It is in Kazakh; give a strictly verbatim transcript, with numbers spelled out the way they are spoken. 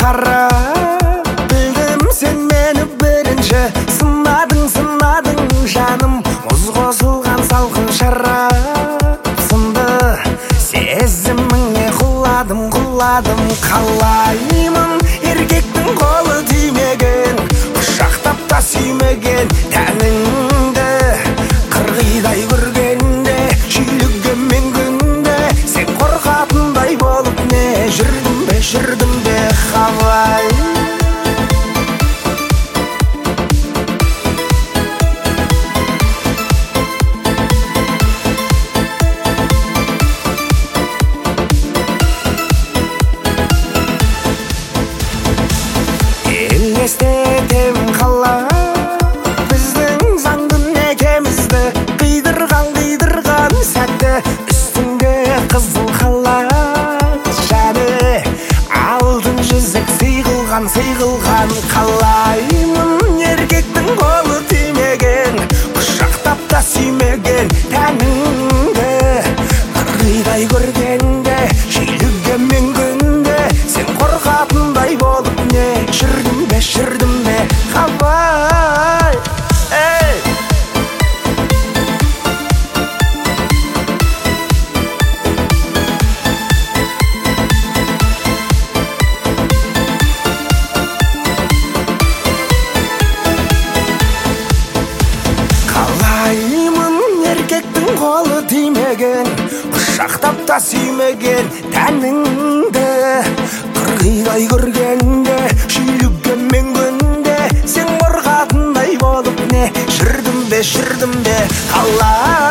қара, білдім сен мені бірінші сынадың, сынадың жаным, мұз қосылған салқын шарап сынды сезіміңе құладым, құладым. Қалаймын еркектің қолы тимеген, құшақтап та сүймеген тәніңді қырғидай көргенде, шүйлігімен күнде сен қорқатындай болып не жүрдім бе, жүрдім бе қалай. Елестетем қалай біздің заңды некемізді, қидырған қидырған сәтті, үстінде қызыл халат және алтын жүзік сыйғылған, сыйғылған. Қалаймын еркектің қолы тимеген, құшақтап та сүймеген тәніңді қырғидай көргенде, шүйлігімен күнде сен қорқатындай болып не жүрдім бе, жүрдім бе қалай. Ей! Қалаймын еркектің қолы тимеген, құшақтап та сүймеген тәніңді қырғидай көргенде, шүйлігімен күнде сен қорқатындай болып не жүрдім бе, жүрдім бе қалай.